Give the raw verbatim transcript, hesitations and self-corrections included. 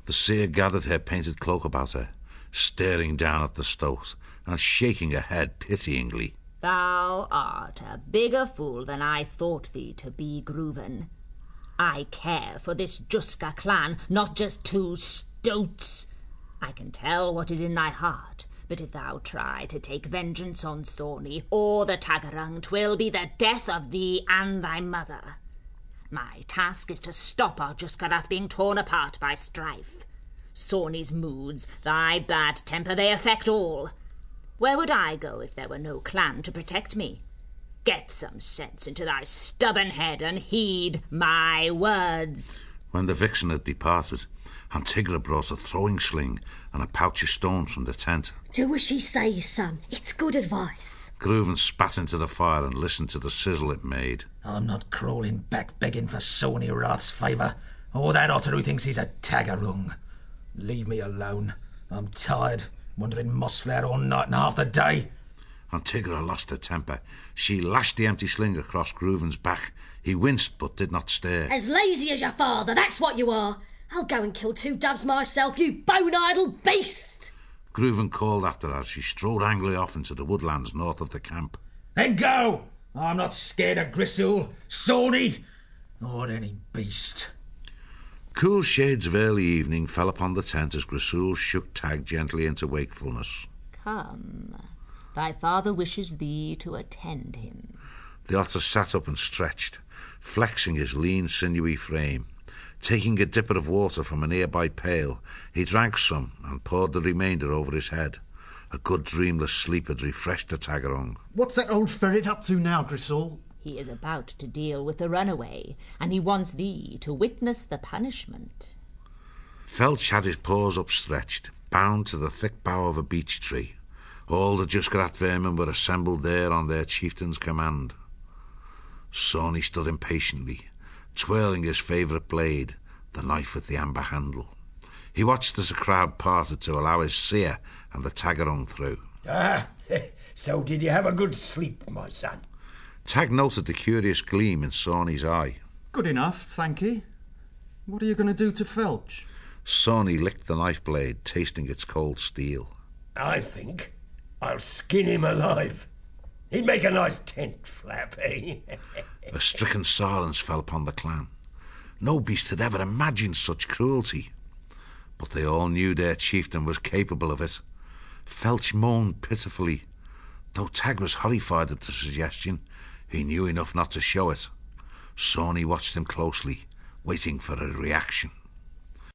The seer gathered her painted cloak about her, staring down at the stoat and shaking her head pityingly. Thou art a bigger fool than I thought thee to be, Greuven. I care for this Juska clan, not just two stoats. I can tell what is in thy heart, but if thou try to take vengeance on Sawney or the Tagarung, 'twill be the death of thee and thy mother. My task is to stop our Juskarath being torn apart by strife. Sawney's moods, thy bad temper, they affect all. Where would I go if there were no clan to protect me? Get some sense into thy stubborn head and heed my words. When the vixen had departed, Antigua brought a throwing sling and a pouch of stones from the tent. Do as she says, son. It's good advice. Greuven spat into the fire and listened to the sizzle it made. I'm not crawling back begging for Sawney Rat's favour, or that otter who thinks he's a Tagarung. Leave me alone. I'm tired, wandering Mossflower all night and half the day. Antigua lost her temper. She lashed the empty sling across Greuven's back. He winced but did not stir. As lazy as your father, that's what you are. I'll go and kill two doves myself, you bone-idle beast! Greuven called after her as she strode angrily off into the woodlands north of the camp. Then go! I'm not scared of Grisul, Sawney, or any beast. Cool shades of early evening fell upon the tent as Grisul shook Tag gently into wakefulness. Come, thy father wishes thee to attend him. The otter sat up and stretched, flexing his lean, sinewy frame. Taking a dipper of water from a nearby pail, he drank some and poured the remainder over his head. A good dreamless sleep had refreshed the Tagarung. What's that old ferret up to now, Grisul? He is about to deal with the runaway, and he wants thee to witness the punishment. Felch had his paws upstretched, bound to the thick bough of a beech tree. All the Juskarat vermin were assembled there on their chieftain's command. Sawney stood impatiently, twirling his favourite blade, the knife with the amber handle. He watched as the crowd parted to allow his seer and the Tagarung through. Ah, so did you have a good sleep, my son? Tag noted the curious gleam in Sawney's eye. Good enough, thank ye. What are you going to do to Felch? Sawney licked the knife blade, tasting its cold steel. I think I'll skin him alive. He'd make a nice tent flap, eh? A stricken silence fell upon the clan. No beast had ever imagined such cruelty. But they all knew their chieftain was capable of it. Felch moaned pitifully. Though Tag was horrified at the suggestion, he knew enough not to show it. Sawney watched him closely, waiting for a reaction.